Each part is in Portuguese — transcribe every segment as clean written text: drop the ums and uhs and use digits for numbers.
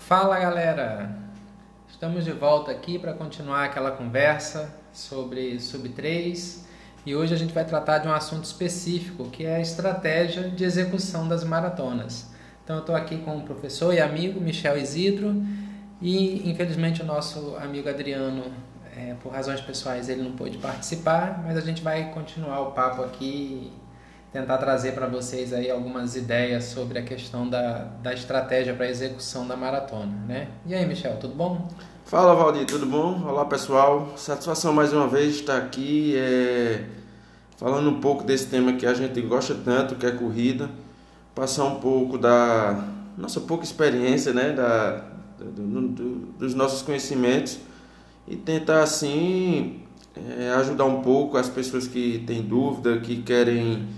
Fala galera, estamos de volta aqui para continuar aquela conversa sobre Sub-3 e hoje a gente vai tratar de um assunto específico que é a estratégia de execução das maratonas. Então eu estou aqui com o professor e amigo Michel Isidro e infelizmente o nosso amigo Adriano, por razões pessoais, ele não pôde participar, mas a gente vai continuar o papo aqui tentar trazer para vocês aí algumas ideias sobre a questão da estratégia para a execução da maratona, né? E aí, Michel, tudo bom? Fala, Valdir, tudo bom? Olá, pessoal. Satisfação mais uma vez estar aqui falando um pouco desse tema que a gente gosta tanto, que é corrida, passar um pouco da nossa pouca experiência, né, dos nossos conhecimentos e tentar, assim, ajudar um pouco as pessoas que têm dúvida, que querem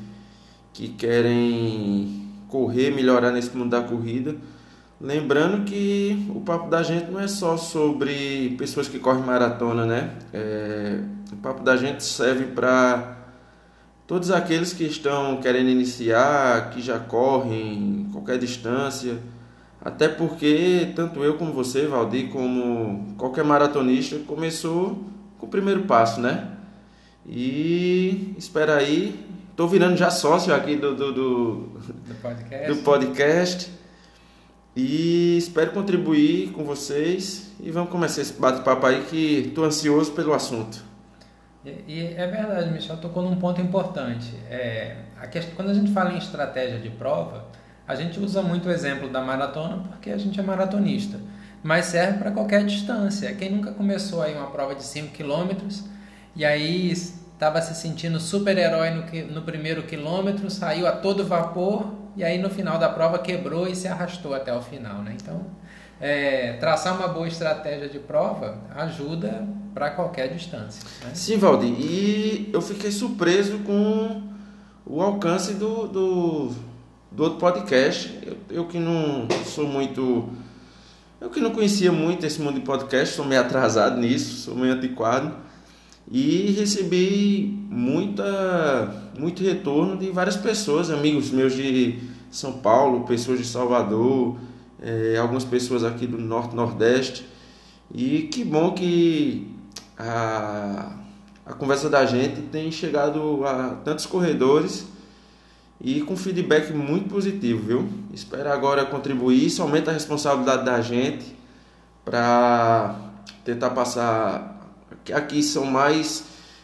correr, melhorar nesse mundo da corrida. Lembrando que o papo da gente não é só sobre pessoas que correm maratona, né? O papo da gente serve para todos aqueles que estão querendo iniciar, que já correm qualquer distância. Até porque tanto eu como você, Valdir, como qualquer maratonista, começou com o primeiro passo, né? E espera aí. Estou virando já sócio aqui do podcast e espero contribuir com vocês e vamos começar esse bate-papo aí que estou ansioso pelo assunto. E é verdade, Michel, tocou num ponto importante. Quando a gente fala em estratégia de prova, a gente usa muito o exemplo da maratona porque a gente é maratonista, mas serve para qualquer distância. Quem nunca começou aí uma prova de 5 quilômetros e aí estava se sentindo super-herói no primeiro quilômetro, saiu a todo vapor e aí no final da prova quebrou e se arrastou até o final, né? Então, traçar uma boa estratégia de prova ajuda para qualquer distância, né? Sim, Valdir, e eu fiquei surpreso com o alcance do outro podcast. Eu que não sou muito... Eu que não conhecia muito esse mundo de podcast, sou meio atrasado nisso, sou meio antiquado. E recebi muito retorno de várias pessoas, amigos meus de São Paulo, pessoas de Salvador, algumas pessoas aqui do Norte e Nordeste. E que bom que a conversa da gente tem chegado a tantos corredores e com feedback muito positivo, viu? Espero agora contribuir, isso aumenta a responsabilidade da gente para tentar passar... Aqui são mais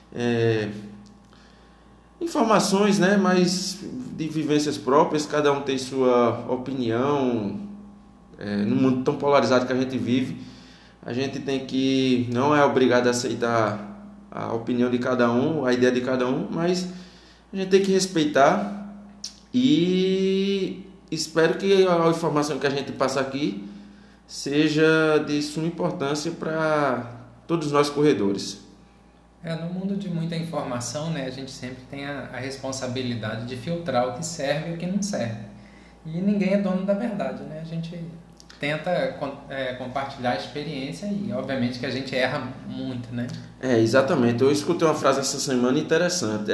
informações, né? Mais de vivências próprias, cada um tem sua opinião. No mundo tão polarizado que a gente vive, a gente tem que, não é obrigado a aceitar a opinião de cada um, a ideia de cada um, mas a gente tem que respeitar e espero que a informação que a gente passa aqui seja de suma importância para todos nós corredores. No mundo de muita informação, né, a gente sempre tem a responsabilidade de filtrar o que serve e o que não serve. E ninguém é dono da verdade, né? A gente tenta compartilhar a experiência e obviamente que a gente erra muito, né? Exatamente. Eu escutei uma frase essa semana interessante.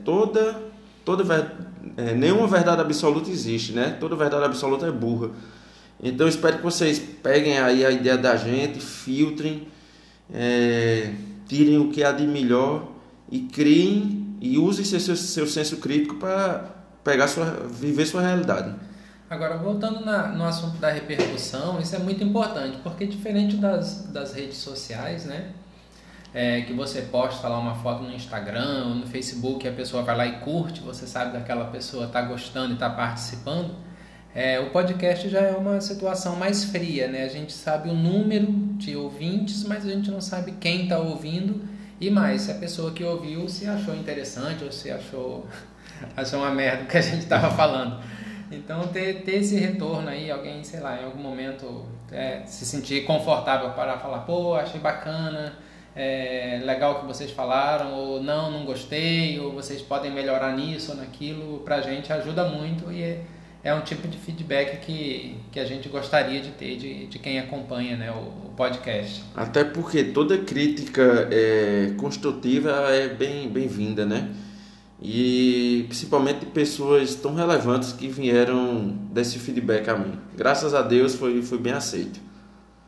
Nenhuma verdade absoluta existe, né? Toda verdade absoluta é burra. Então espero que vocês peguem aí a ideia da gente, filtrem, tirem o que há de melhor e criem e usem seu senso crítico para viver sua realidade. Agora, voltando no assunto da repercussão, isso é muito importante, porque diferente das redes sociais, né, que você posta lá uma foto no Instagram ou no Facebook e a pessoa vai lá e curte, você sabe que aquela pessoa está gostando e está participando, o podcast já é uma situação mais fria, né? A gente sabe o número de ouvintes, mas a gente não sabe quem está ouvindo e mais, se a pessoa que ouviu se achou interessante ou se achou uma merda o que a gente estava falando. Então, ter esse retorno aí, alguém, sei lá, em algum momento se sentir confortável para falar, pô, achei bacana, legal o que vocês falaram, ou não gostei, ou vocês podem melhorar nisso ou naquilo, pra gente ajuda muito e é um tipo de feedback que a gente gostaria de ter de quem acompanha, né, o podcast. Até porque toda crítica construtiva é bem-vinda, né? E principalmente de pessoas tão relevantes que vieram desse feedback a mim. Graças a Deus foi bem aceito.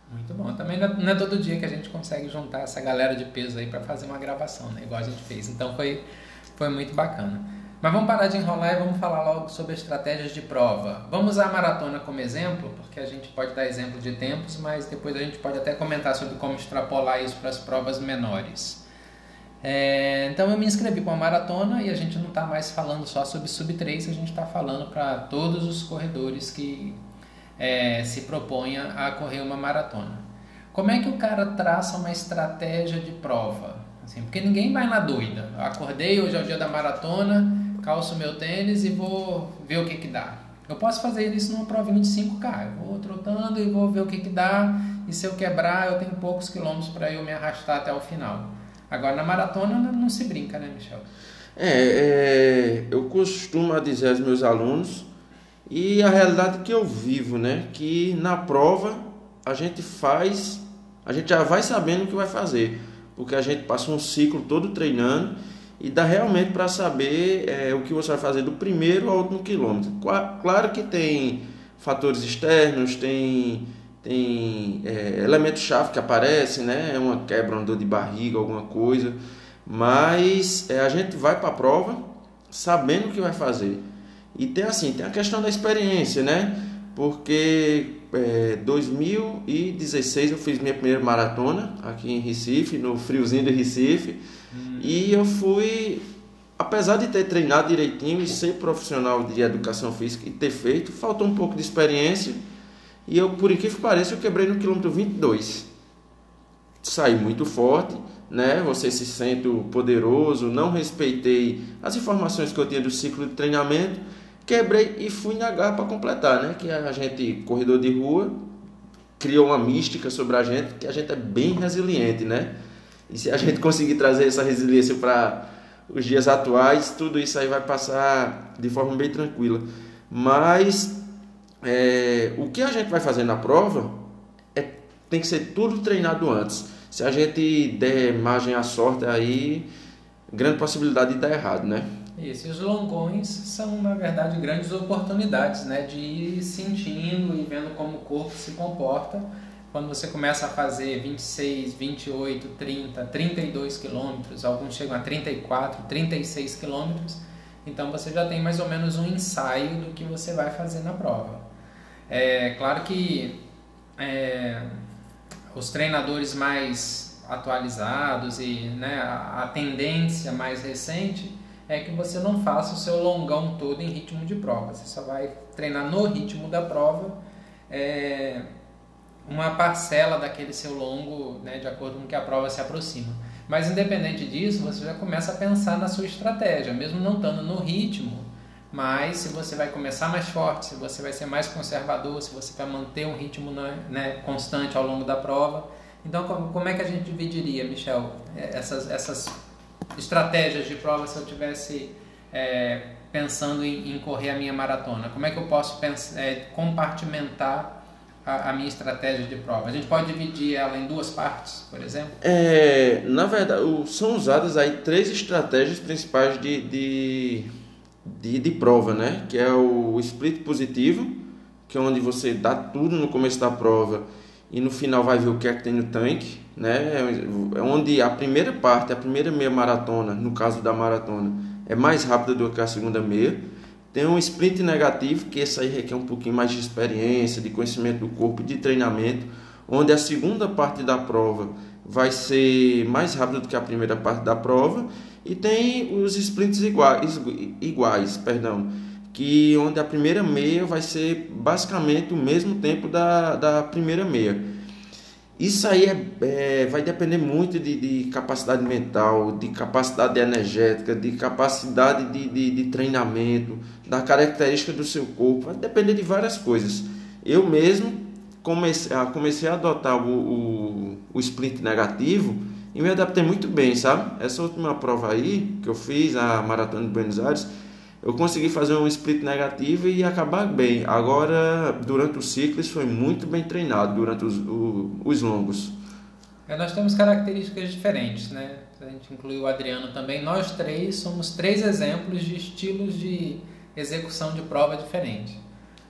Muito bom. Também não é todo dia que a gente consegue juntar essa galera de peso aí para fazer uma gravação, né? Igual a gente fez. Então foi muito bacana. Mas vamos parar de enrolar e vamos falar logo sobre estratégias de prova. Vamos usar a maratona como exemplo, porque a gente pode dar exemplo de tempos, mas depois a gente pode até comentar sobre como extrapolar isso para as provas menores. Então eu me inscrevi para uma maratona e a gente não está mais falando só sobre sub-3, a gente está falando para todos os corredores que se proponha a correr uma maratona. Como é que o cara traça uma estratégia de prova? Assim, porque ninguém vai na doida. Eu acordei, hoje é o dia da maratona, calço meu tênis e vou ver o que dá. Eu posso fazer isso numa provinha de 5K. Eu vou trotando e vou ver o que dá. E se eu quebrar, eu tenho poucos quilômetros para eu me arrastar até o final. Agora, na maratona não se brinca, né, Michel? Eu costumo dizer aos meus alunos, e a realidade que eu vivo, né? Que na prova a gente já vai sabendo o que vai fazer, porque a gente passa um ciclo todo treinando e dá realmente para saber o que você vai fazer do primeiro ao último quilômetro. Claro que tem fatores externos, tem elementos-chave que aparecem, né? Uma quebra, uma dor de barriga, alguma coisa, mas a gente vai para a prova sabendo o que vai fazer. E tem a questão da experiência, né? Porque 2016 eu fiz minha primeira maratona aqui em Recife, no friozinho de Recife. E eu fui, apesar de ter treinado direitinho e ser profissional de educação física e ter feito, faltou um pouco de experiência. E eu, por incrível que pareça, eu quebrei no quilômetro 22. Saí muito forte, né? Você se sente poderoso, não respeitei as informações que eu tinha do ciclo de treinamento. Quebrei e fui na garra para completar, né? Que a gente, corredor de rua, criou uma mística sobre a gente, que a gente é bem resiliente, né? E se a gente conseguir trazer essa resiliência para os dias atuais, tudo isso aí vai passar de forma bem tranquila. Mas o que a gente vai fazer na prova tem que ser tudo treinado antes. Se a gente der margem à sorte, aí grande possibilidade de dar errado, né? Isso, e os longões são, na verdade, grandes oportunidades, né, de ir sentindo e vendo como o corpo se comporta. Quando você começa a fazer 26, 28, 30, 32 quilômetros, alguns chegam a 34, 36 quilômetros, então você já tem mais ou menos um ensaio do que você vai fazer na prova. É claro que os treinadores mais atualizados e, né, a tendência mais recente é que você não faça o seu longão todo em ritmo de prova. Você só vai treinar no ritmo da prova uma parcela daquele seu longo, né, de acordo com que a prova se aproxima. Mas independente disso, você já começa a pensar na sua estratégia, mesmo não estando no ritmo, mas se você vai começar mais forte, se você vai ser mais conservador, se você vai manter um ritmo, né, constante ao longo da prova. Então, como é que a gente dividiria, Michel, essas estratégias de prova se eu tivesse pensando em correr a minha maratona? Como é que eu posso compartimentar a minha estratégia de prova? A gente pode dividir ela em duas partes, por exemplo? Na verdade, são usadas aí 3 estratégias principais de prova, né? Que é o split positivo, que é onde você dá tudo no começo da prova e no final vai ver o que é que tem no tanque, né? É onde a primeira parte, a primeira meia maratona, no caso da maratona, é mais rápida do que a segunda meia. Tem um sprint negativo, que esse aí requer um pouquinho mais de experiência, de conhecimento do corpo, de treinamento, onde a segunda parte da prova vai ser mais rápida do que a primeira parte da prova. E tem os sprints iguais, que onde a primeira meia vai ser basicamente o mesmo tempo da primeira meia. Isso aí vai depender muito de capacidade mental, de capacidade energética, de capacidade de treinamento, da característica do seu corpo, vai depender de várias coisas. Eu mesmo comecei a adotar o sprint negativo e me adaptei muito bem, sabe? Essa última prova aí que eu fiz, a Maratona de Buenos Aires, eu consegui fazer um split negativo e acabar bem. Agora, durante o ciclo, isso foi muito bem treinado durante os longos. Nós temos características diferentes, né? A gente incluiu o Adriano também. Nós 3 somos 3 exemplos de estilos de execução de prova diferentes.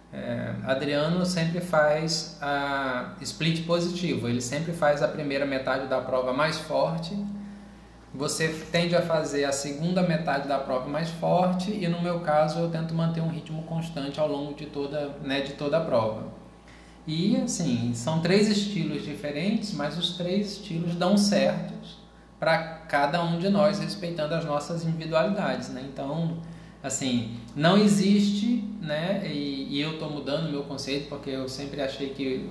Adriano sempre faz a split positivo, ele sempre faz a primeira metade da prova mais forte, você tende a fazer a segunda metade da prova mais forte e no meu caso eu tento manter um ritmo constante ao longo de toda a prova. E assim, são 3 estilos diferentes, mas os 3 estilos dão certos para cada um de nós, respeitando as nossas individualidades, né? Então, assim, não existe, né? E eu estou mudando o meu conceito, porque eu sempre achei que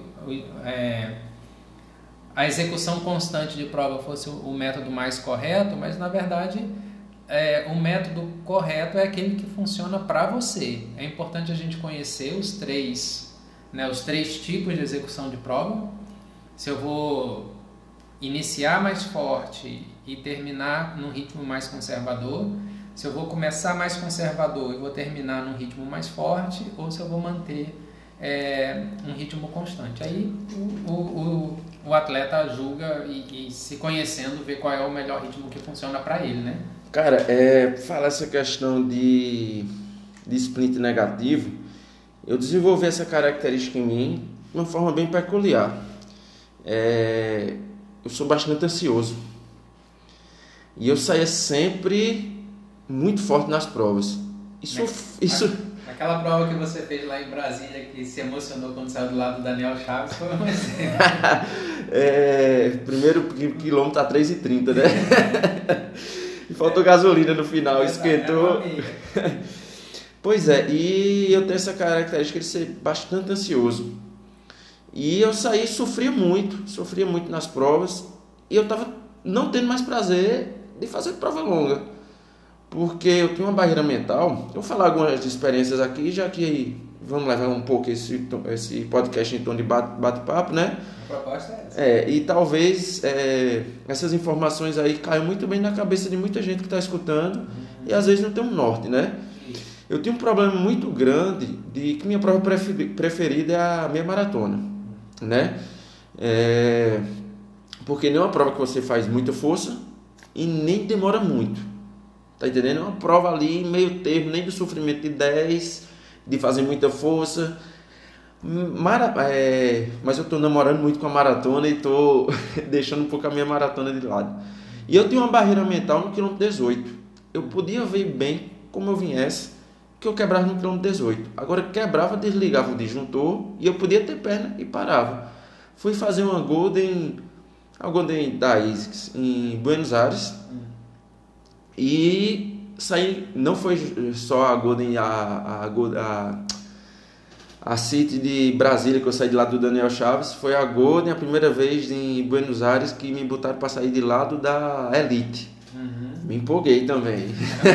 a execução constante de prova fosse o método mais correto, mas na verdade o método correto é aquele que funciona para você. É importante a gente conhecer os 3 tipos de execução de prova. Se eu vou iniciar mais forte e terminar num ritmo mais conservador, se eu vou começar mais conservador e vou terminar num ritmo mais forte, ou se eu vou manter um ritmo constante. Aí o atleta julga e se conhecendo, vê qual é o melhor ritmo que funciona para ele, né? Cara, falar essa questão de sprint negativo, eu desenvolvi essa característica em mim de uma forma bem peculiar. Eu sou bastante ansioso e eu saía sempre muito forte nas provas. Aquela prova que você fez lá em Brasília, que se emocionou quando saiu do lado do Daniel Chaves, foi um exemplo. Primeiro quilômetro a 3,30, né? E faltou gasolina no final, esquentou. Pois é, e eu tenho essa característica de ser bastante ansioso. E eu sofria muito nas provas. E eu estava não tendo mais prazer de fazer prova longa. Porque eu tinha uma barreira mental. Eu vou falar algumas experiências aqui, já que vamos levar um pouco esse podcast em tom de bate-papo, né? A proposta é essa. E talvez essas informações aí caiam muito bem na cabeça de muita gente que está escutando e às vezes não tem um norte, né? Eu tenho um problema muito grande de que minha prova preferida é a meia maratona, né? Porque não é uma prova que você faz muita força e nem demora muito. Tá entendendo? É uma prova ali, meio termo, nem do sofrimento de 10, de fazer muita força. Mas eu tô namorando muito com a maratona e tô deixando um pouco a minha maratona de lado. E eu tenho uma barreira mental no quilômetro 18. Eu podia ver bem como eu viesse, que eu quebrava no quilômetro 18. Agora quebrava, desligava o disjuntor e eu podia ter perna e parava. Fui fazer a Golden da ASICS em Buenos Aires. E saí, não foi só a Golden, a City de Brasília que eu saí de lá do Daniel Chaves, foi a Golden, a primeira vez em Buenos Aires que me botaram para sair de lado da Elite. Me empolguei também.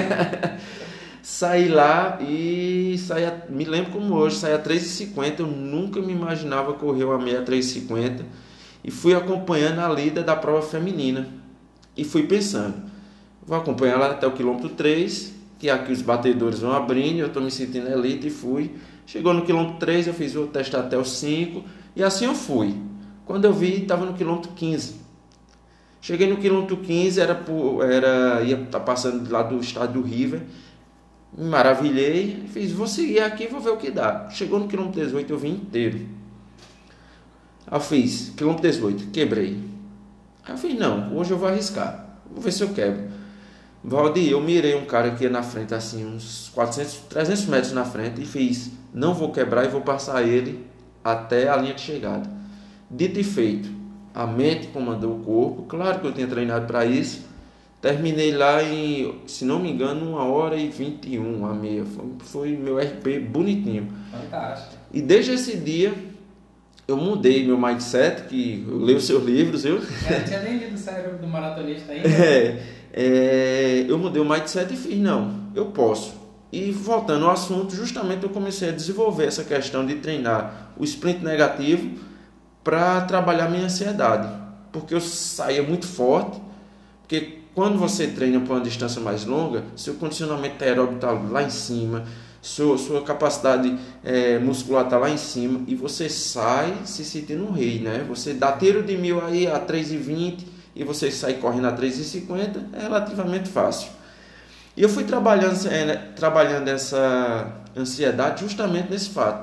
Saí lá e me lembro como hoje, saí a 3,50, eu nunca me imaginava correr uma meia 3,50 e fui acompanhando a líder da prova feminina e fui pensando, vou acompanhar ela até o quilômetro 3, que é aqui os batedores vão abrindo, eu estou me sentindo elite e fui. Chegou no quilômetro 3, eu fiz o teste até o 5 e assim eu fui. Quando eu vi, estava no quilômetro 15. Cheguei no quilômetro 15, ia estar passando lá do estádio do River, me maravilhei, fiz, vou seguir aqui, vou ver o que dá. Chegou no quilômetro 18, eu vim inteiro. Aí eu fiz, quilômetro 18, quebrei. Aí eu fiz, não, hoje eu vou arriscar, vou ver se eu quebro. Valdir, eu mirei um cara que ia na frente, assim, uns 300 metros na frente e fiz, não vou quebrar e vou passar ele até a linha de chegada. Dito e feito, a mente comandou o corpo, claro que eu tinha treinado para isso, terminei lá em, se não me engano, 1h21, a meia, foi meu RP bonitinho. Fantástico. E desde esse dia, eu mudei meu mindset, que eu leio seus livros, viu? Eu tinha nem lido o Cérebro do Maratonista ainda. Eu mudei o mindset e fiz, não, eu posso. E voltando ao assunto, justamente eu comecei a desenvolver essa questão de treinar o sprint negativo para trabalhar minha ansiedade. Porque eu saía muito forte, porque quando você treina por uma distância mais longa, seu condicionamento aeróbico está lá em cima, sua capacidade muscular está lá em cima e você sai se sentindo um rei, né? Você dá tiro de 1000 aí a 3,20 e você sai correndo a 3,50, é relativamente fácil. E eu fui trabalhando essa ansiedade justamente nesse fato.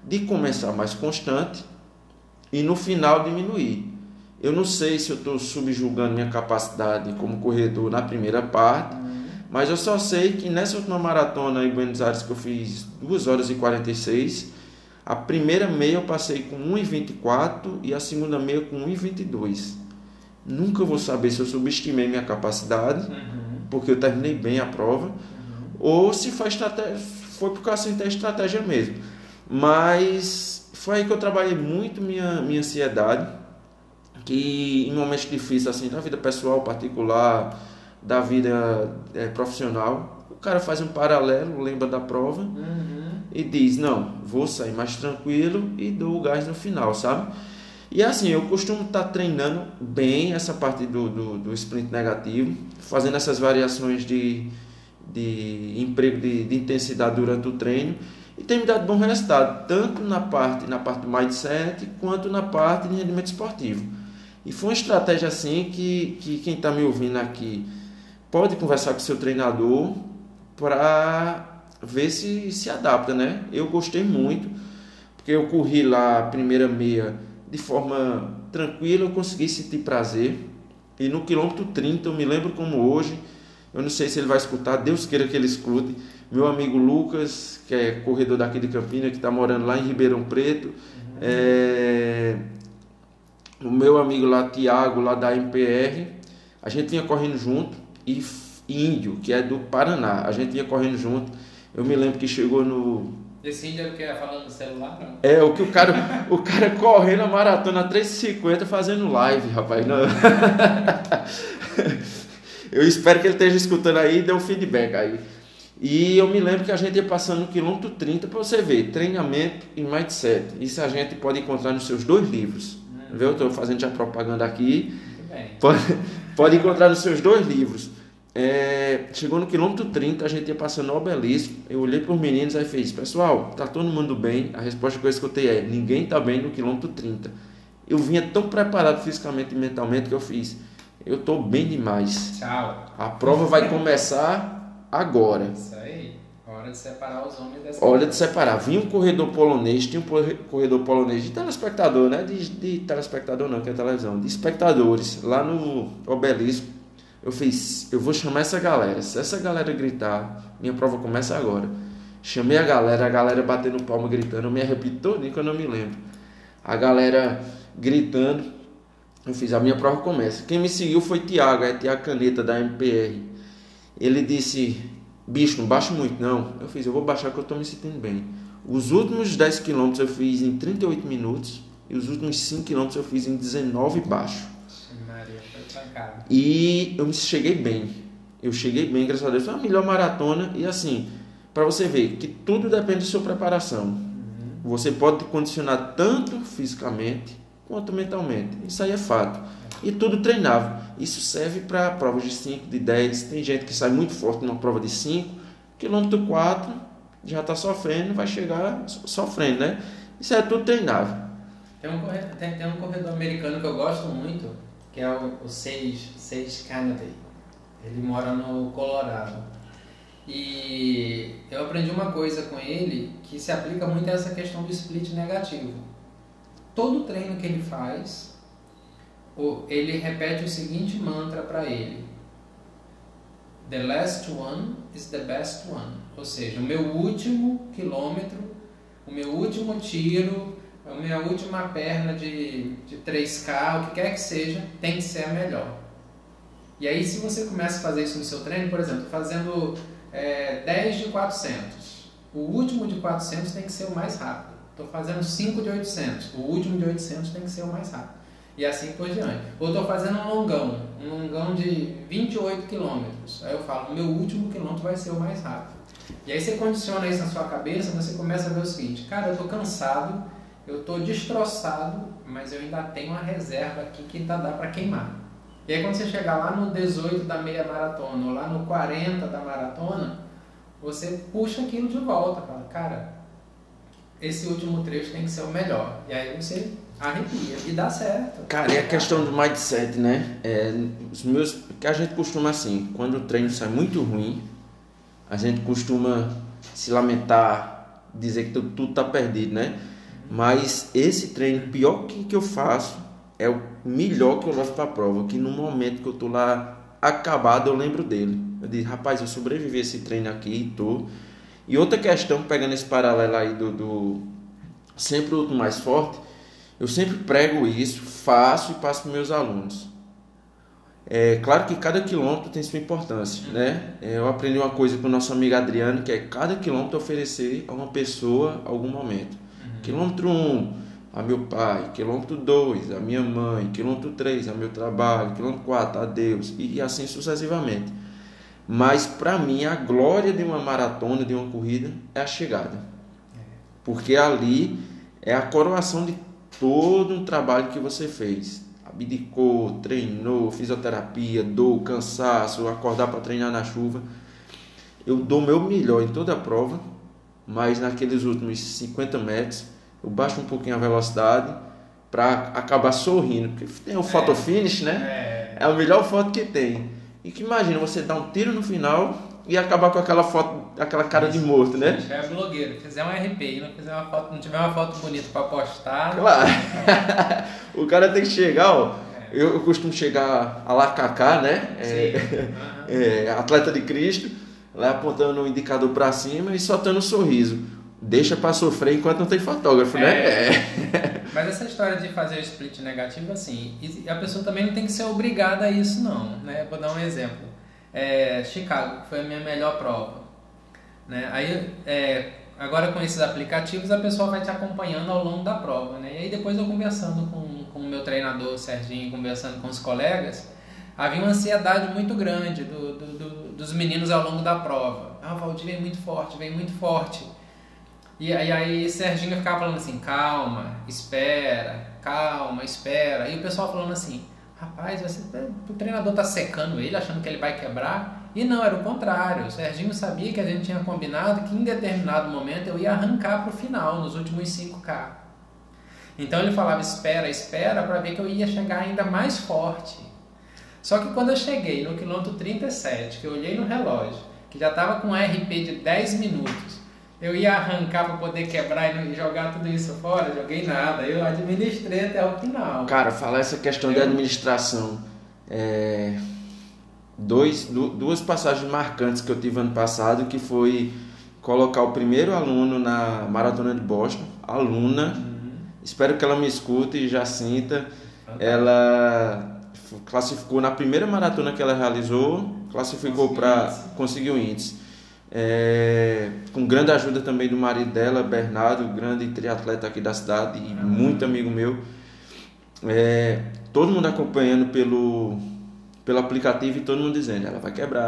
de começar mais constante e no final diminuir. Eu não sei se eu estou subjugando minha capacidade como corredor na primeira parte, mas eu só sei que nessa última maratona em Buenos Aires, que eu fiz 2 horas e 46, a primeira meia eu passei com 1,24 e a segunda meia com 1,22. Nunca vou saber se eu subestimei minha capacidade, porque eu terminei bem a prova, ou se foi por causa da estratégia mesmo. Mas foi aí que eu trabalhei muito minha ansiedade, que em momentos difíceis assim, da vida pessoal, particular, da vida profissional, o cara faz um paralelo, lembra da prova e diz, não, vou sair mais tranquilo e dou o gás no final, sabe? E assim, eu costumo estar treinando bem essa parte do sprint negativo, fazendo essas variações de emprego de intensidade durante o treino, e tem me dado bom resultado, tanto na parte do mindset, quanto na parte de rendimento esportivo. E foi uma estratégia assim que quem está me ouvindo aqui pode conversar com o seu treinador para ver se adapta, né? Eu gostei muito, porque eu corri lá a primeira meia de forma tranquila, eu consegui sentir prazer. E no quilômetro 30, eu me lembro como hoje, eu não sei se ele vai escutar, Deus queira que ele escute, meu amigo Lucas, que é corredor daqui de Campinas, que está morando lá em Ribeirão Preto, o meu amigo lá, Tiago, lá da MPR, a gente vinha correndo junto, e Índio, que é do Paraná, a gente vinha correndo junto. Eu me lembro que chegou no... Esse índio é o que é falando no celular? Não? É, o cara correndo a maratona 3,50 fazendo live, rapaz. Não. Eu espero que ele esteja escutando aí e dê um feedback aí. E eu me lembro que a gente ia passando no quilômetro 30 para você ver, treinamento e mindset. Isso a gente pode encontrar nos seus 2 livros. Viu? Eu estou fazendo já propaganda aqui. Pode encontrar nos seus 2 livros. Chegou no quilômetro 30, a gente ia passando no obelisco. Eu olhei para os meninos e fiz, pessoal, tá todo mundo bem? A resposta que eu escutei é, ninguém tá bem no quilômetro 30. Eu vinha tão preparado fisicamente e mentalmente que eu fiz, eu tô bem demais. Tchau. A prova vai começar agora. Isso aí. Hora de separar os homens dessa. Hora de separar. Vinha um corredor polonês, tinha um corredor polonês de telespectador, né? De telespectador não, que é televisão, de espectadores, lá no obelisco. Eu fiz, eu vou chamar essa galera. Se essa galera gritar, minha prova começa agora. Chamei a galera batendo palma, gritando. Eu me arrepio todinho que eu não me lembro. A galera gritando. Eu fiz, a minha prova começa. Quem me seguiu foi Tiago, Tiago Caneta, da MPR. Ele disse, bicho, não baixa muito não. Eu fiz, eu vou baixar que eu estou me sentindo bem. Os últimos 10 km eu fiz em 38 minutos. E os últimos 5 km eu fiz em 19 baixo. E eu cheguei bem. Eu cheguei bem, graças a Deus. Foi a melhor maratona. E assim, para você ver que tudo depende da sua preparação. Você pode te condicionar tanto fisicamente quanto mentalmente. Isso aí é fato. E tudo treinável. Isso serve para provas de 5, de 10. Tem gente que sai muito forte numa prova de 5. Quilômetro 4 já está sofrendo, vai chegar sofrendo, né? Isso é tudo treinável. Tem um corredor americano que eu gosto muito, que é o Sage Kennedy. Ele mora no Colorado. E eu aprendi uma coisa com ele que se aplica muito a essa questão do split negativo. Todo treino que ele faz, ele repete o seguinte mantra para ele: The last one is the best one. Ou seja, o meu último quilômetro, o meu último tiro, a minha última perna de 3K, o que quer que seja, tem que ser a melhor. E aí, se você começa a fazer isso no seu treino, por exemplo, fazendo 10 de 400, o último de 400 tem que ser o mais rápido. Estou fazendo 5 de 800, o último de 800 tem que ser o mais rápido. E assim por diante. Ou estou fazendo um longão de 28 quilômetros. Aí eu falo, o meu último quilômetro vai ser o mais rápido. E aí você condiciona isso na sua cabeça, você começa a ver o seguinte: cara, eu estou cansado, eu estou destroçado, mas eu ainda tenho uma reserva aqui que ainda dá para queimar. E aí quando você chegar lá no 18 da meia maratona, ou lá no 40 da maratona, você puxa aquilo de volta, fala, cara, esse último trecho tem que ser o melhor. E aí você arrepia e dá certo. Cara, e a questão do mindset, né? Que a gente costuma assim, quando o treino sai muito ruim, a gente costuma se lamentar, dizer que tudo tá perdido, né? Mas esse treino, pior que eu faço, é o melhor que eu levo para a prova, que no momento que eu tô lá acabado, eu lembro dele. Eu digo, rapaz, eu sobrevivi a esse treino aqui e tô. E outra questão, pegando esse paralelo aí do sempre o outro mais forte, eu sempre prego isso, faço e passo para meus alunos. É claro que cada quilômetro tem sua importância, né? Eu aprendi uma coisa com o nosso amigo Adriano, que é cada quilômetro oferecer a uma pessoa algum momento. Quilômetro 1, a meu pai. Quilômetro 2, a minha mãe. Quilômetro 3, a meu trabalho. Quilômetro 4, a Deus. E assim sucessivamente. Mas para mim a glória de uma maratona, de uma corrida, é a chegada. Porque ali é a coroação de todo um trabalho que você fez. Abdicou, treinou, fisioterapia, dor, cansaço, acordar para treinar na chuva. Eu dou o meu melhor em toda a prova, mas naqueles últimos 50 metros eu baixo um pouquinho a velocidade para acabar sorrindo. Porque tem o photo finish, né? É a melhor foto que tem. E que imagina você dar um tiro no final e acabar com aquela foto, aquela cara de morto, né? Se é blogueiro, fizer um RP e não tiver uma foto bonita para postar. Claro. O cara tem que chegar, ó. Eu costumo chegar a lá Kaká, né? Atleta de Cristo, lá apontando o indicador para cima e soltando um sorriso. Deixa para sofrer enquanto não tem fotógrafo, né? Mas essa história de fazer o split negativo, assim, a pessoa também não tem que ser obrigada a isso, não, né? Vou dar um exemplo. Chicago, que foi a minha melhor prova, né? Aí, agora com esses aplicativos, a pessoa vai te acompanhando ao longo da prova, né? E aí depois eu conversando com o meu treinador, Serginho, conversando com os colegas, havia uma ansiedade muito grande dos meninos ao longo da prova. O Valdir vem muito forte. E aí Serginho ficava falando assim, calma, espera. E o pessoal falando assim, rapaz, o treinador tá secando ele, achando que ele vai quebrar. E não, era o contrário. O Serginho sabia que a gente tinha combinado que em determinado momento eu ia arrancar pro final, nos últimos 5K. Então ele falava, espera, para ver que eu ia chegar ainda mais forte. Só que quando eu cheguei no quilômetro 37, que eu olhei no relógio, que já estava com um RP de 10 minutos, eu ia arrancar para poder quebrar e jogar tudo isso fora, joguei nada, eu administrei até o final. Cara, falar essa questão de administração, duas passagens marcantes que eu tive ano passado, que foi colocar o primeiro aluno na Maratona de Boston, espero que ela me escute, Jacinta, ela classificou na primeira maratona que ela realizou, classificou para conseguir o índice. Com grande ajuda também do marido dela, Bernardo, grande triatleta aqui da cidade e muito amigo meu. Todo mundo acompanhando pelo aplicativo e todo mundo dizendo, ela vai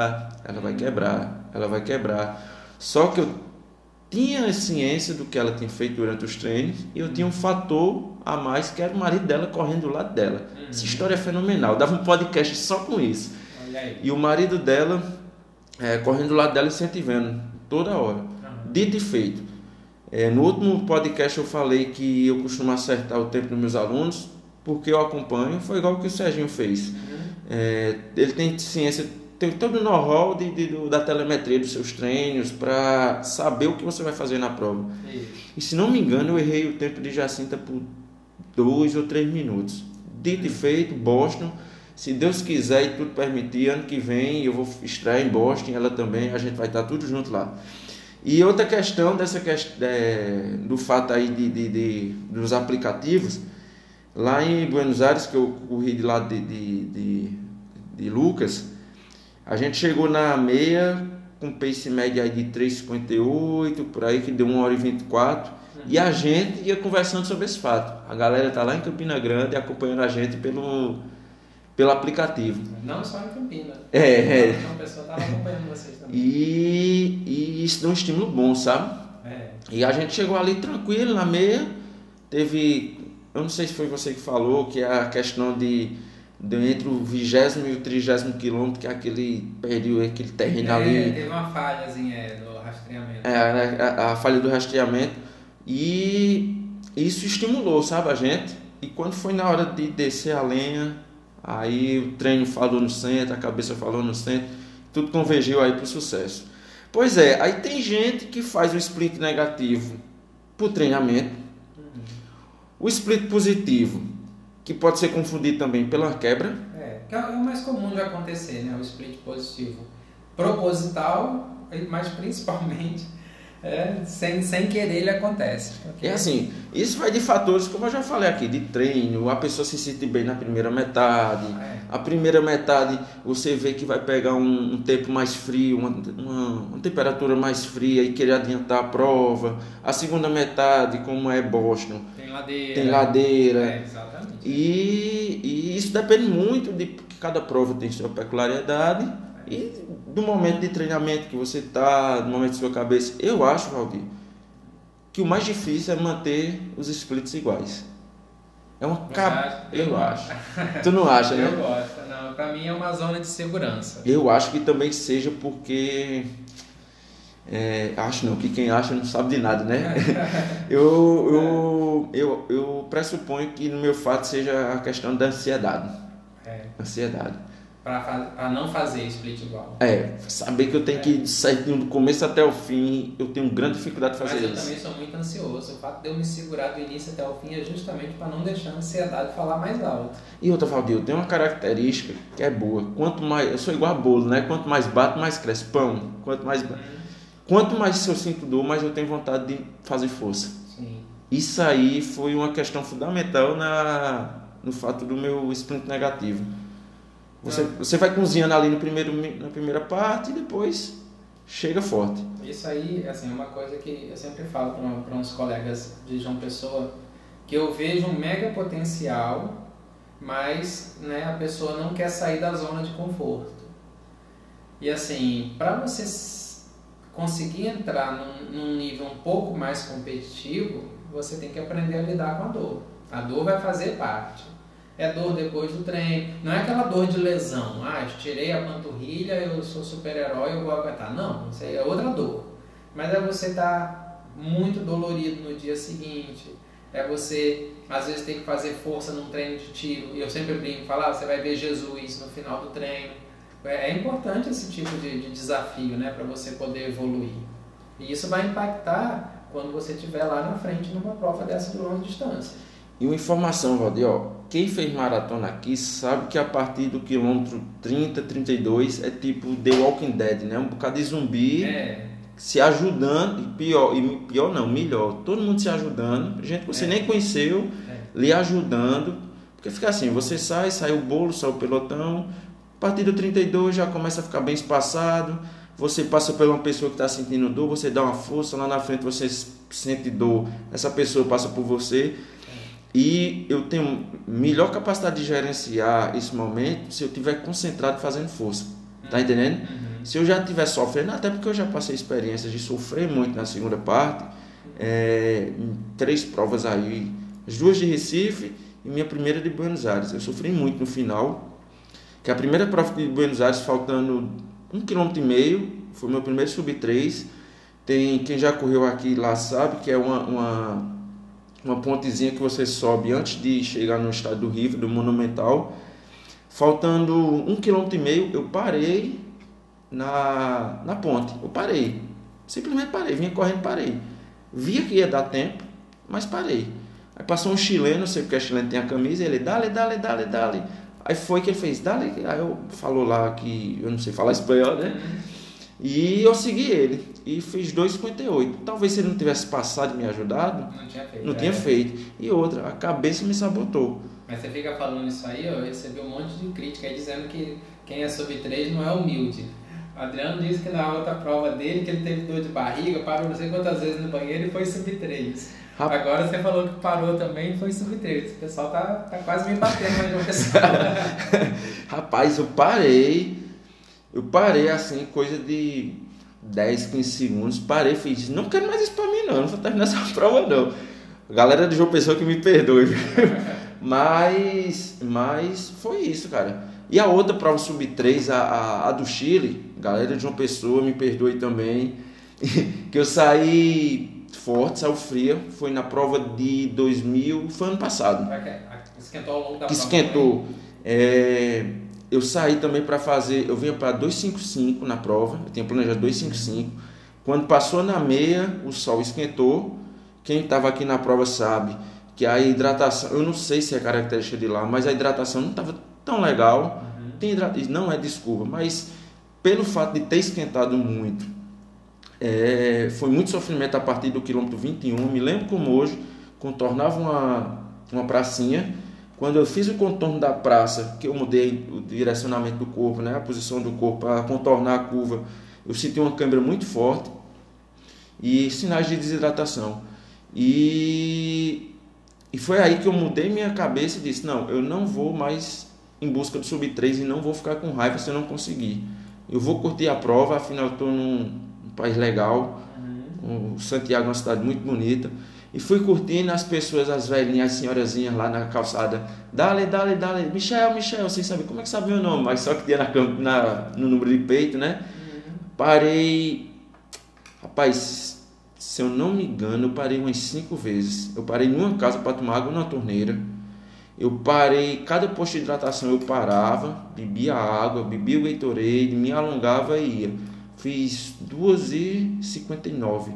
quebrar. Só que eu tinha ciência do que ela tinha feito durante os treinos e eu tinha um fator a mais, que era o marido dela correndo do lado dela. Essa história é fenomenal, eu dava um podcast só com isso. E o marido dela correndo do lado dela, incentivando toda hora. Dito e feito. No último podcast eu falei que eu costumo acertar o tempo dos meus alunos, porque eu acompanho, foi igual que o Serginho fez. Ele tem ciência, tem todo o know-how da telemetria dos seus treinos, para saber o que você vai fazer na prova. E se não me engano, eu errei o tempo de Jacinta por 2 ou 3 minutos. Dito e feito, Boston. Se Deus quiser e tudo permitir, ano que vem eu vou estrear em Boston, ela também, a gente vai estar tudo junto lá. E outra questão do fato aí dos aplicativos, lá em Buenos Aires, que eu corri de lá de Lucas, a gente chegou na meia com pace média aí de 3,58, por aí, que deu 1h24, e a gente ia conversando sobre esse fato. A galera tá lá em Campina Grande acompanhando a gente pelo aplicativo. Não só em Campinas. Então a pessoa estava acompanhando vocês também. E isso deu um estímulo bom, sabe? E a gente chegou ali tranquilo, na meia. Teve, eu não sei se foi você que falou, que é a questão de entre o 20º e o 30º quilômetro, que é aquele período, aquele terreno ali. Teve uma falhazinha do rastreamento. A falha do rastreamento. E isso estimulou, sabe, a gente. E quando foi na hora de descer a lenha, aí o treino falou no centro, a cabeça falou no centro, tudo convergiu aí para o sucesso. Pois aí tem gente que faz o split negativo por treinamento, O split positivo, que pode ser confundido também pela quebra. Que é o mais comum de acontecer, né? O split positivo. Proposital, mas principalmente sem querer ele acontece. É assim, isso vai de fatores, como eu já falei aqui, de treino, a pessoa se sente bem na primeira metade. A primeira metade você vê que vai pegar um tempo mais frio, uma temperatura mais fria e querer adiantar a prova. A segunda metade, como é Boston, tem ladeira. Exatamente. E isso depende muito de que cada prova tem sua peculiaridade. E do momento de treinamento que você está, do momento de sua cabeça, eu acho, Valdir, que o mais difícil é manter os splits iguais. É uma Eu acho. Tu não acha, né? Eu gosto. Não, pra mim é uma zona de segurança. Eu acho que também seja porque... acho não, que quem acha não sabe de nada, né? eu pressuponho que no meu fato seja a questão da ansiedade. Ansiedade. Para não fazer split igual. Saber que eu tenho que ir certinho do começo até o fim, eu tenho grande dificuldade de fazer isso. Mas eu também sou muito ansioso. O fato de eu me segurar do início até o fim é justamente para não deixar a ansiedade falar mais alto. E outra, Valdir, eu tenho uma característica que é boa. Quanto mais, eu sou igual a bolo, né? Quanto mais bato, mais cresce. Pão. Quanto mais eu sinto dor, mais eu tenho vontade de fazer força. Sim. Isso aí foi uma questão fundamental no fato do meu sprint negativo. Você vai cozinhando ali na primeira parte e depois chega forte. Isso aí, assim, é uma coisa que eu sempre falo para uns colegas de João Pessoa, que eu vejo um mega potencial, mas a pessoa não quer sair da zona de conforto. E assim, para você conseguir entrar num nível um pouco mais competitivo, você tem que aprender a lidar com a dor. A dor vai fazer parte. É dor depois do treino. Não é aquela dor de lesão. Tirei a panturrilha, eu sou super-herói, eu vou aguentar. Não, isso aí é outra dor. Mas é você estar muito dolorido no dia seguinte. É você, às vezes, ter que fazer força num treino de tiro. E eu sempre brinco e falo, você vai ver Jesus no final do treino. É importante esse tipo de desafio, né, para você poder evoluir. E isso vai impactar quando você estiver lá na frente numa prova dessa de longa distância. E uma informação, Valdir, quem fez maratona aqui sabe que a partir do quilômetro 30, 32 é tipo The Walking Dead, né? Um bocado de zumbi se ajudando, melhor, todo mundo se ajudando, gente que você nem conheceu, lhe ajudando, porque fica assim, você sai o bolo, sai o pelotão, a partir do 32 já começa a ficar bem espaçado, você passa por uma pessoa que está sentindo dor, você dá uma força, lá na frente você sente dor, essa pessoa passa por você. E eu tenho melhor capacidade de gerenciar esse momento se eu estiver concentrado fazendo força. Tá entendendo? Se eu já estiver sofrendo, até porque eu já passei experiências de sofrer muito na segunda parte, em 3 provas aí, as 2 de Recife e minha primeira de Buenos Aires. Eu sofri muito no final, que a primeira prova de Buenos Aires, faltando 1,5 km, foi meu primeiro sub-3. Quem já correu aqui lá sabe que é uma pontezinha que você sobe antes de chegar no estádio do River, do Monumental. Faltando 1,5 km, eu parei na ponte. Eu parei. Simplesmente parei. Vinha correndo, parei. Via que ia dar tempo, mas parei. Aí passou um chileno, não sei porque o chileno tem a camisa, ele, dale. Aí foi que ele fez, dale. Aí eu falou lá que eu não sei falar espanhol, né? E eu segui ele e fiz 2,58. Talvez se ele não tivesse passado e me ajudado, não tinha feito. E outra, a cabeça me sabotou. Mas você fica falando isso aí, eu recebi um monte de crítica aí dizendo que quem é sub-3 não é humilde. O Adriano disse que na outra prova dele, que ele teve dor de barriga, parou não sei quantas vezes no banheiro e foi sub-3. Agora você falou que parou também e foi sub-3. O pessoal tá quase me batendo mais de uma pessoa. Rapaz, eu parei assim, coisa de 10, 15 segundos, parei e fiz, não quero mais isso pra mim não vou terminar essa prova não. Galera de João Pessoa que me perdoe, mas foi isso, cara. E a outra prova sub-3, a do Chile, galera de João Pessoa, me perdoe também, que eu saí forte, saiu fria, foi na prova de 2000, foi ano passado. Esquentou ao longo da prova. Que esquentou. Eu saí também para fazer, eu vinha para 2,55 na prova, eu tinha planejado 2,55. Quando passou na meia, o sol esquentou. Quem estava aqui na prova sabe que a hidratação, eu não sei se é característica de lá, mas a hidratação não estava tão legal. Não é desculpa, mas pelo fato de ter esquentado muito, foi muito sofrimento a partir do quilômetro 21. Me lembro como hoje, contornava uma pracinha. Quando eu fiz o contorno da praça, que eu mudei o direcionamento do corpo, né, a posição do corpo para contornar a curva, eu senti uma câimbra muito forte e sinais de desidratação. E foi aí que eu mudei minha cabeça e disse, não, eu não vou mais em busca do sub 3 e não vou ficar com raiva se eu não conseguir. Eu vou curtir a prova, afinal eu estou num país legal, o Santiago é uma cidade muito bonita. E fui curtindo as pessoas, as velhinhas, as senhorazinhas lá na calçada. Dale, Michel, sem saber como é que sabe meu nome, mas só que tinha no número de peito, né? Parei, rapaz, se eu não me engano, eu parei umas 5 vezes. Eu parei numa casa para tomar água na torneira. Eu parei, cada posto de hidratação eu parava, bebia água, bebia o Gatorade, me alongava e ia. Fiz 2h59.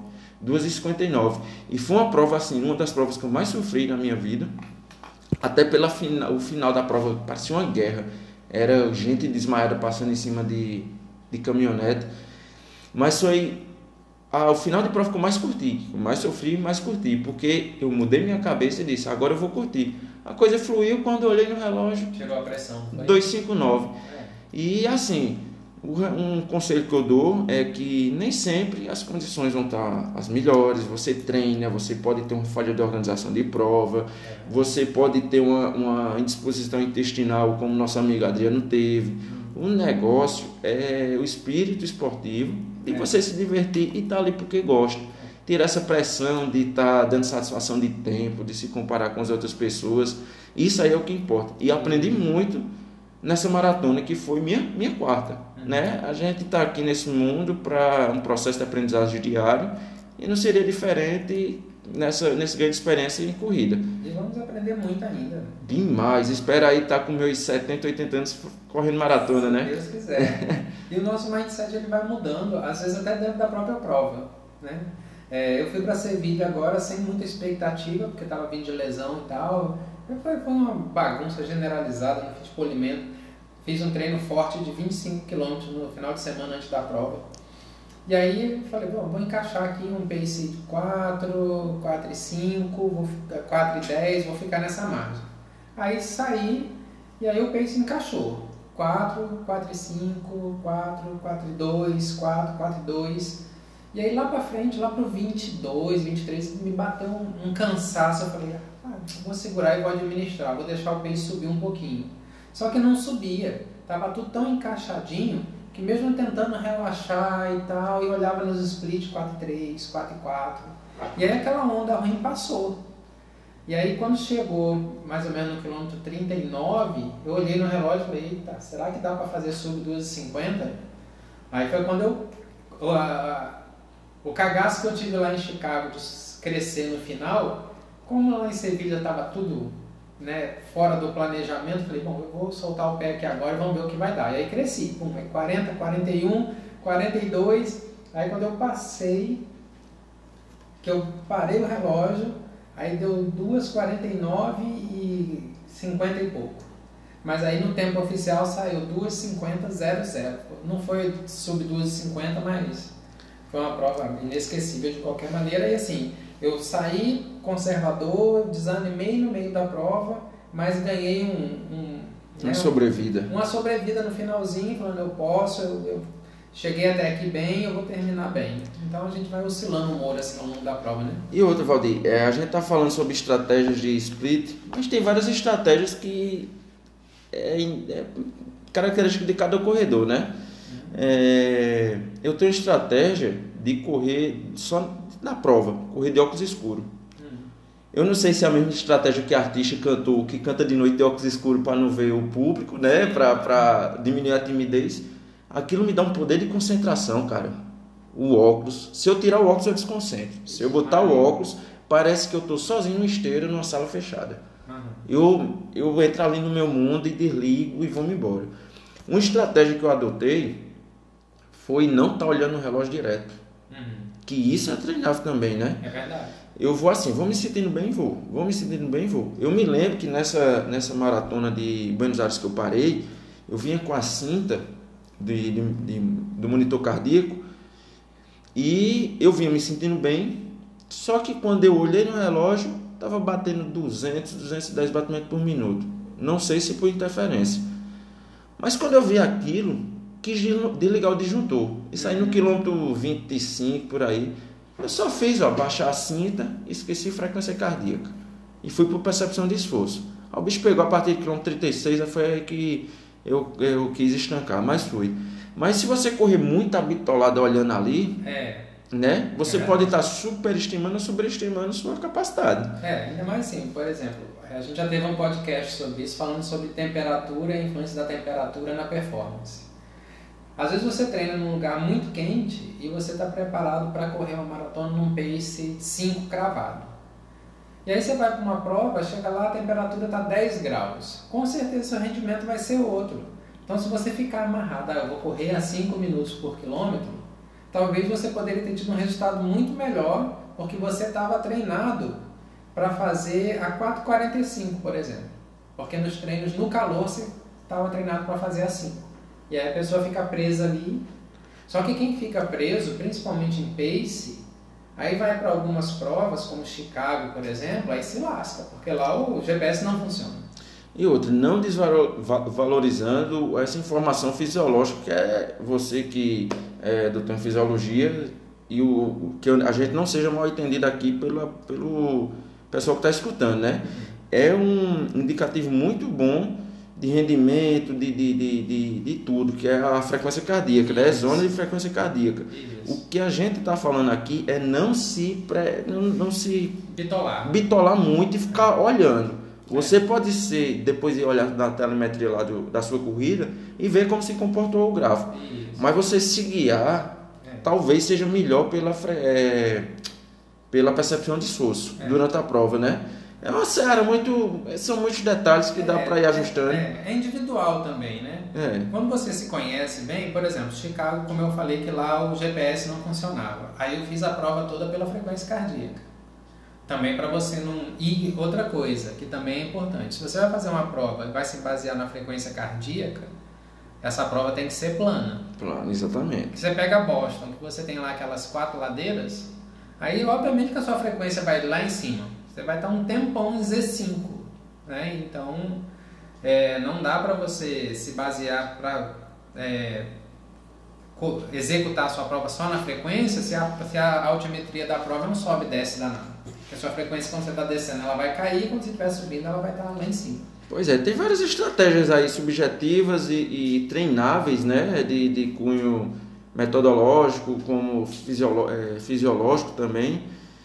E foi uma prova assim, uma das provas que eu mais sofri na minha vida. Até o final da prova parecia uma guerra. Era gente desmaiada passando em cima de caminhonete. Mas foi o final de prova que eu mais curti. Eu mais sofri, mais curti. Porque eu mudei minha cabeça e disse, agora eu vou curtir. A coisa fluiu quando eu olhei no relógio. Chegou a pressão. 2:59. E assim, um conselho que eu dou é que nem sempre as condições vão estar as melhores. Você treina, você pode ter uma falha de organização de prova, você pode ter uma indisposição intestinal, como nosso amigo Adriano teve. O negócio é o espírito esportivo de você se divertir e estar ali porque gosta. Tirar essa pressão de estar dando satisfação de tempo, de se comparar com as outras pessoas. Isso aí é o que importa. E aprendi muito nessa maratona, que foi minha quarta. Né? A gente está aqui nesse mundo para um processo de aprendizagem diário e não seria diferente nesse ganho de experiência em corrida. E vamos aprender muito ainda. Demais. Espero aí estar com meus 70, 80 anos correndo maratona, né? Se Deus quiser. E o nosso mindset ele vai mudando, às vezes até dentro da própria prova, né? Eu fui para Sevilha agora sem muita expectativa, porque estava vindo de lesão e tal. Foi uma bagunça generalizada, não fiz polimento. Fiz um treino forte de 25 km no final de semana antes da prova. E aí falei, vou encaixar aqui um pace de 4, 4,5, 4,10, vou ficar nessa margem. Aí saí e aí o pace encaixou. 4, 4,5, 4, 4,2, 4, 4,2. E aí lá pra frente, lá pro 22, 23, me bateu um cansaço. Eu falei, vou segurar e vou administrar, vou deixar o pace subir um pouquinho. Só que não subia, tava tudo tão encaixadinho que mesmo tentando relaxar e tal, eu olhava nos splits 4,3, 4,4. E aí aquela onda ruim passou. E aí quando chegou mais ou menos no quilômetro 39, eu olhei no relógio e falei, eita, será que dá para fazer sub 2,50? Aí foi quando o cagaço que eu tive lá em Chicago de crescer no final, como lá em Sevilha estava tudo, né, fora do planejamento, falei, eu vou soltar o pé aqui agora e vamos ver o que vai dar. E aí cresci, 40, 41, 42, aí quando eu passei, que eu parei o relógio, aí deu 2,49 e 50 e pouco. Mas aí no tempo oficial saiu 2,50,00. Não foi sub 2,50, mas foi uma prova inesquecível de qualquer maneira. E assim, eu saí conservador, desanimei no meio da prova, mas ganhei uma sobrevida. Uma sobrevida no finalzinho, falando, eu posso, eu cheguei até aqui bem, eu vou terminar bem. Então a gente vai oscilando o humor assim ao longo da prova, né? E outra, Valdir, a gente está falando sobre estratégias de split, mas tem várias estratégias que é característica de cada corredor, né? Eu tenho estratégia de correr só na prova, correr de óculos escuros. Eu não sei se é a mesma estratégia que artista cantor, que canta de noite de óculos escuros para não ver o público, né? Para diminuir a timidez. Aquilo me dá um poder de concentração, cara. O óculos. Se eu tirar o óculos, eu desconcentro. Se eu botar o óculos, parece que eu estou sozinho no esteiro, numa sala fechada. Eu entro ali no meu mundo e desligo e vou-me embora. Uma estratégia que eu adotei foi não estar olhando o relógio direto. Que isso é treinável também, né? É verdade. eu vou assim, vou me sentindo bem, vou me sentindo bem, vou. Eu me lembro que nessa maratona de Buenos Aires que eu parei, eu vinha com a cinta do monitor cardíaco e eu vinha me sentindo bem, só que quando eu olhei no relógio, estava batendo 210 batimentos por minuto. Não sei se por interferência. Mas quando eu vi aquilo, quis desligar o disjuntor. Isso aí no quilômetro 25 por aí. Eu só fiz, baixar a cinta, esqueci frequência cardíaca. E fui por percepção de esforço. Aí o bicho pegou a partir do quilômetro 36, foi aí que eu quis estancar, mas fui. Mas se você correr muito habitolado olhando ali, né, você pode estar superestimando ou sobreestimando sua capacidade. Ainda mais assim, por exemplo, a gente já teve um podcast sobre isso, falando sobre temperatura e a influência da temperatura na performance. Às vezes você treina num lugar muito quente e você está preparado para correr uma maratona num pace 5 cravado. E aí você vai para uma prova, chega lá, a temperatura está 10 graus. Com certeza seu rendimento vai ser outro. Então se você ficar amarrado, eu vou correr a 5 minutos por quilômetro, talvez você poderia ter tido um resultado muito melhor, porque você estava treinado para fazer a 4,45, por exemplo. Porque nos treinos, no calor, você estava treinado para fazer a 5. E aí a pessoa fica presa ali. Só que quem fica preso, principalmente em pace, aí vai para algumas provas, como Chicago, por exemplo, aí se lasca, porque lá o GPS não funciona. E outra, não desvalorizando essa informação fisiológica, que é você que é doutor em fisiologia, e que a gente não seja mal entendido aqui pelo pessoal que está escutando, né? É um indicativo muito bom de rendimento, de tudo, que é a frequência cardíaca, né? Zona de frequência cardíaca. Isso. O que a gente está falando aqui é não se bitolar muito e ficar olhando. Você pode depois ir olhar na telemetria lá da sua corrida e ver como se comportou o gráfico. Isso. Mas você se guiar, talvez seja melhor pela percepção de esforço durante a prova, né? É uma seara são muitos detalhes que dá para ir ajustando. É individual também, né? Quando você se conhece bem, por exemplo, Chicago, como eu falei que lá o GPS não funcionava. Aí eu fiz a prova toda pela frequência cardíaca. Também para você não... E outra coisa, que também é importante, se você vai fazer uma prova e vai se basear na frequência cardíaca, essa prova tem que ser plana. Plana, exatamente. Você pega Boston, que você tem lá aquelas 4 ladeiras, aí obviamente que a sua frequência vai lá em cima. Você vai estar um tempão em Z5, né? Então, não dá para você se basear para executar a sua prova só na frequência se a altimetria da prova não sobe e desce danado. Porque a sua frequência, quando você está descendo, ela vai cair, quando você estiver subindo, ela vai estar lá em cima. Pois é, tem várias estratégias aí subjetivas e treináveis, né? De cunho metodológico, como fisiológico também.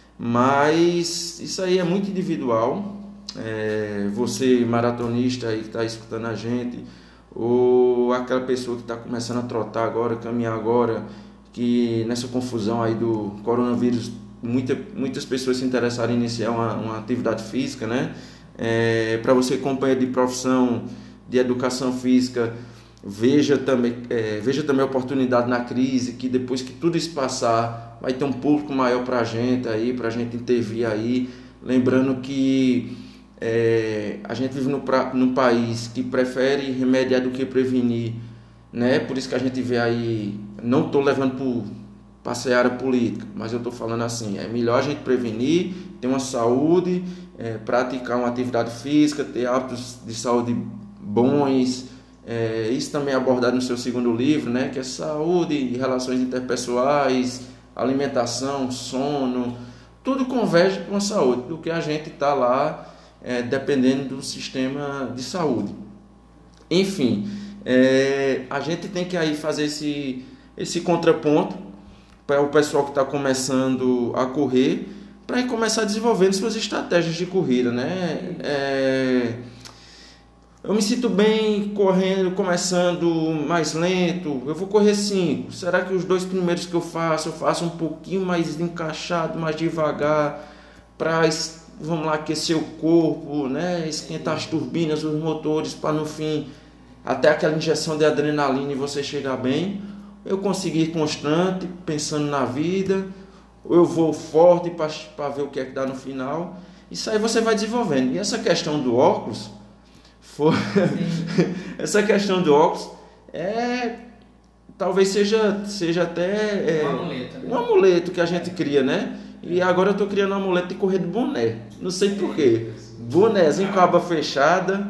Mas isso aí é muito individual. Você maratonista aí que está escutando a gente, ou aquela pessoa que está começando a trotar agora, caminhar agora, que nessa confusão aí do coronavírus, muitas pessoas se interessaram em iniciar uma atividade física, né? Para você, companheiro de profissão de educação física, veja também a oportunidade na crise, que depois que tudo isso passar, vai ter um público maior para a gente intervir aí. Lembrando que a gente vive num país que prefere remediar do que prevenir, né? Por isso que a gente vê aí, não estou levando para a seara política, mas eu estou falando assim, é melhor a gente prevenir, ter uma saúde, praticar uma atividade física, ter hábitos de saúde bons. Isso também é abordado no seu segundo livro, né? Que é saúde e relações interpessoais, alimentação, sono, tudo converge com a saúde, do que a gente está lá dependendo do sistema de saúde. Enfim, a gente tem que aí fazer esse contraponto para o pessoal que está começando a correr, para começar desenvolvendo suas estratégias de corrida, né? Eu me sinto bem correndo, começando mais lento, eu vou correr 5. Será que os 2 primeiros que eu faço um pouquinho mais encaixado, mais devagar, para, vamos lá, aquecer o corpo, né? Esquentar as turbinas, os motores, para no fim, até aquela injeção de adrenalina e você chegar bem. Eu conseguir ir constante, pensando na vida, ou eu vou forte para ver o que é que dá no final. Isso aí você vai desenvolvendo. E essa questão do óculos essa questão do óculos talvez seja até um amuleto, né? Um amuleto que a gente cria, né? E agora eu estou criando um amuleto de correr de boné. Não sei porquê. Bonézinho com a aba fechada,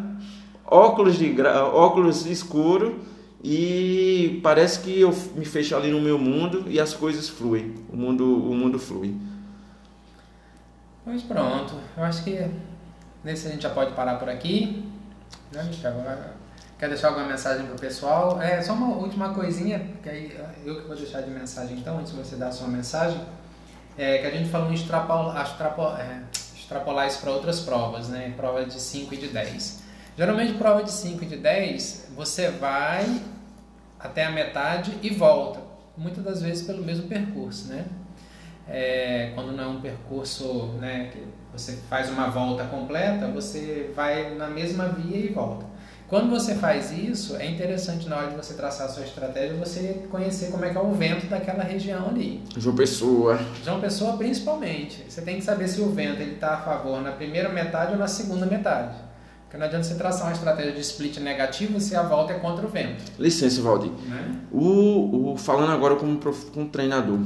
óculos escuro, e parece que eu me fecho ali no meu mundo e as coisas fluem. O mundo flui. Pois pronto. Eu acho que nesse a gente já pode parar por aqui. Né, Michel? Quer deixar alguma mensagem para o pessoal? Só uma última coisinha, que aí eu que vou deixar de mensagem então, antes de você dar a sua mensagem, que a gente falou em extrapolar isso para outras provas, né? Prova de 5 e de 10. Geralmente prova de 5 e de 10, você vai até a metade e volta, muitas das vezes pelo mesmo percurso, né? Quando não é um percurso, né, que você faz uma volta completa, você vai na mesma via e volta. Quando você faz isso, é interessante na hora de você traçar a sua estratégia, você conhecer como é que é o vento daquela região ali. João Pessoa Principalmente. Você tem que saber se o vento está a favor na primeira metade ou na segunda metade. Porque não adianta você traçar uma estratégia de split negativo se a volta é contra o vento. Licença, Valdir. Né? Falando agora como treinador,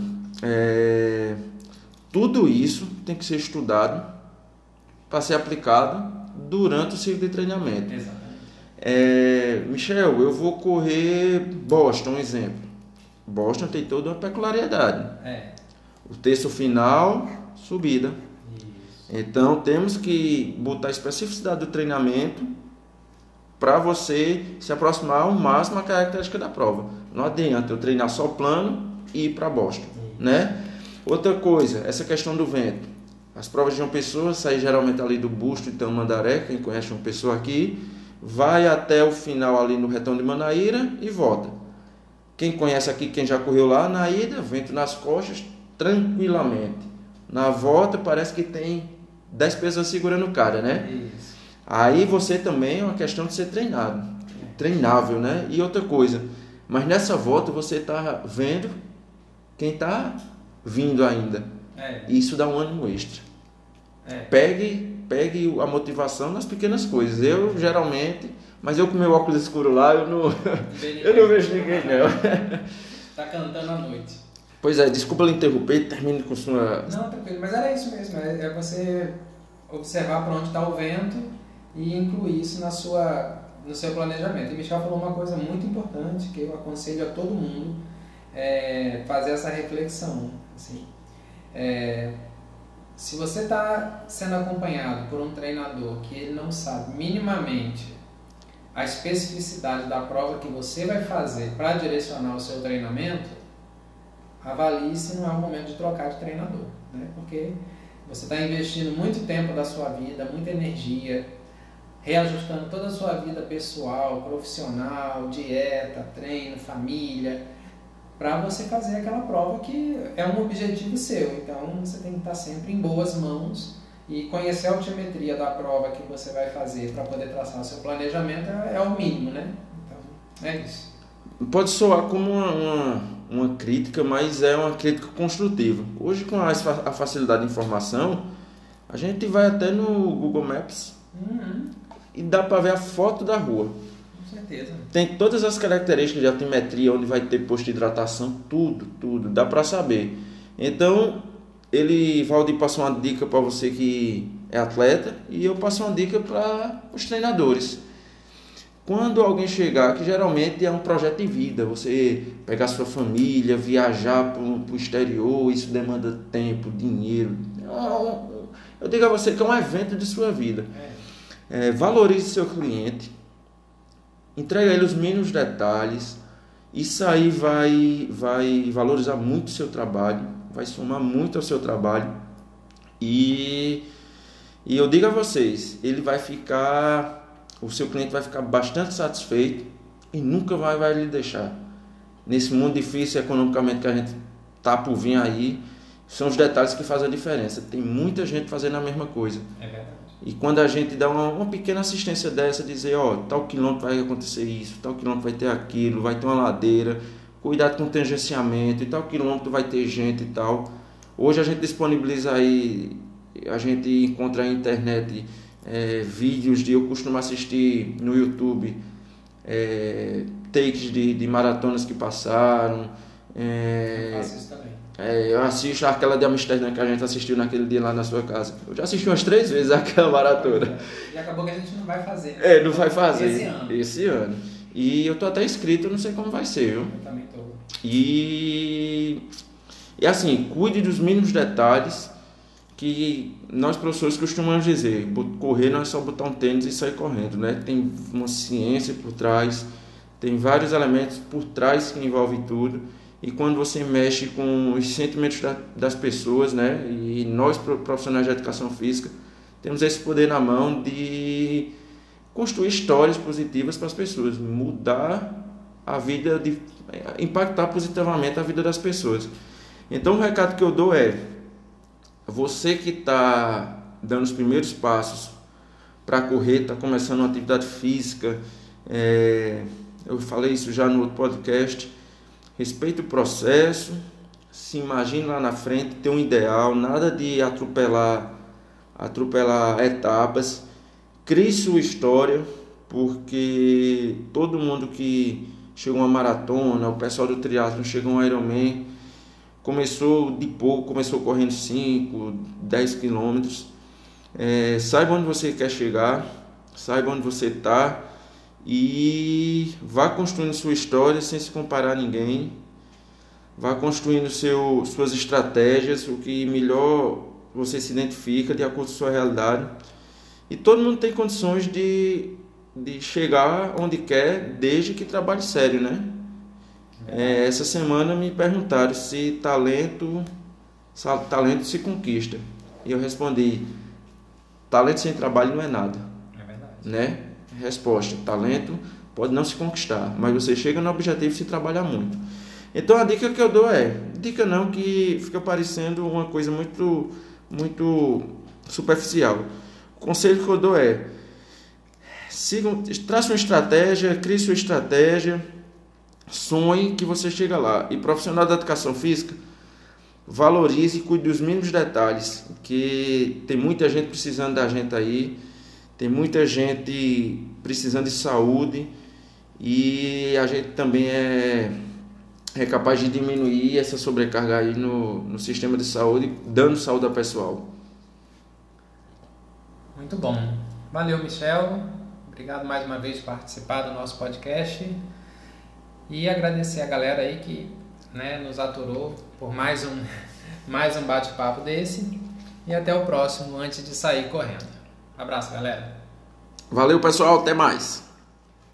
tudo isso tem que ser estudado para ser aplicado durante o ciclo de treinamento. Exatamente. Michel, eu vou correr Boston, um exemplo. Boston tem toda uma peculiaridade. O terço final, subida. Isso. Então temos que botar a especificidade do treinamento para você se aproximar ao máximo à característica da prova. Não adianta eu treinar só plano e ir para Boston, né? Outra coisa, essa questão do vento. As provas de João Pessoa saem geralmente ali do Busto, então Mandaré, quem conhece João Pessoa aqui, vai até o final ali no retão de Manaíra e volta. Quem conhece aqui, quem já correu lá, na ida, vento nas costas, tranquilamente. Na volta parece que tem 10 pessoas segurando o cara, né? Isso. Aí você também é uma questão de ser treinado, treinável, né? E outra coisa, mas nessa volta você está vendo quem está vindo ainda. Isso dá um ânimo extra. Pegue a motivação nas pequenas coisas. Eu geralmente, mas eu com meu óculos escuro lá, eu não vejo ninguém não. Tá cantando à noite. Pois é, desculpa lhe interromper, termine com sua... Não, tranquilo, mas era isso mesmo, é você observar para onde está o vento e incluir isso no seu planejamento. E Michel falou uma coisa muito importante que eu aconselho a todo mundo fazer essa reflexão. Assim, se você está sendo acompanhado por um treinador que ele não sabe minimamente a especificidade da prova que você vai fazer para direcionar o seu treinamento, avalie se não é o momento de trocar de treinador, né? Porque você está investindo muito tempo da sua vida, muita energia, reajustando toda a sua vida pessoal, profissional, dieta, treino, família, para você fazer aquela prova que é um objetivo seu. Então você tem que estar sempre em boas mãos e conhecer a altimetria da prova que você vai fazer para poder traçar o seu planejamento é o mínimo, né? Então, é isso. Pode soar como uma crítica, mas é uma crítica construtiva. Hoje, com a facilidade de informação, a gente vai até no Google Maps e dá para ver a foto da rua. Com certeza. Tem todas as características de altimetria, onde vai ter posto de hidratação, tudo, dá para saber. Então, Valdir passou uma dica para você que é atleta e eu passo uma dica para os treinadores. Quando alguém chegar, que geralmente é um projeto de vida, você pegar sua família, viajar para o exterior, isso demanda tempo, dinheiro. Eu digo a você que é um evento de sua vida. Valorize seu cliente, entregue a ele os mínimos detalhes, isso aí vai valorizar muito o seu trabalho, vai somar muito ao seu trabalho e eu digo a vocês, o seu cliente vai ficar bastante satisfeito e nunca vai lhe deixar. Nesse mundo difícil economicamente que a gente está por vir aí, são os detalhes que fazem a diferença. Tem muita gente fazendo a mesma coisa. É verdade. E quando a gente dá uma pequena assistência dessa, dizer, tal quilômetro vai acontecer isso, tal quilômetro vai ter aquilo, vai ter uma ladeira, cuidado com o tangenciamento, e tal quilômetro vai ter gente e tal. Hoje a gente disponibiliza aí, a gente encontra na internet vídeos eu costumo assistir no YouTube, takes de maratonas que passaram. Eu faço isso também. Eu assisto aquela de Amsterdã que a gente assistiu naquele dia lá na sua casa. Eu já assisti umas 3 vezes aquela maratona. E acabou que a gente não vai fazer. Né? Não vai fazer esse ano. E eu tô até inscrito, não sei como vai ser, viu? Eu também tô. E assim, cuide dos mínimos detalhes que nós professores costumamos dizer. Correr não é só botar um tênis e sair correndo, né? Tem uma ciência por trás, tem vários elementos por trás que envolvem tudo. E quando você mexe com os sentimentos das pessoas, né? E nós profissionais de educação física temos esse poder na mão de construir histórias positivas para as pessoas, mudar a vida, impactar positivamente a vida das pessoas. Então o recado que eu dou é: você que está dando os primeiros passos para correr, está começando uma atividade física, eu falei isso já no outro podcast, respeite o processo, se imagine lá na frente, ter um ideal, nada de atropelar etapas, crie sua história, porque todo mundo que chegou a uma maratona, o pessoal do triatlo chegou a um Ironman, começou de pouco, começou correndo 5, 10 quilômetros. Saiba onde você quer chegar, saiba onde você está e vá construindo sua história sem se comparar a ninguém. Vá construindo suas estratégias, o que melhor você se identifica de acordo com a sua realidade. E todo mundo tem condições de chegar onde quer, desde que trabalhe sério, né? Essa semana me perguntaram se talento se conquista. E eu respondi: talento sem trabalho não é nada. É verdade. Né? Resposta: talento pode não se conquistar, mas você chega no objetivo se trabalhar muito. Então a dica que eu dou dica não que fica parecendo uma coisa muito, muito superficial. O conselho que eu dou trace uma estratégia, crie sua estratégia, sonhe que você chega lá. E profissional da educação física, valorize e cuide dos mínimos detalhes, que tem muita gente precisando da gente aí, tem muita gente precisando de saúde e a gente também é capaz de diminuir essa sobrecarga aí no sistema de saúde, dando saúde ao pessoal. Muito bom. Valeu, Michel. Obrigado mais uma vez por participar do nosso podcast. E agradecer a galera aí que nos aturou por mais um bate-papo desse. E até o próximo, antes de sair correndo. Abraço, galera. Valeu, pessoal. Até mais.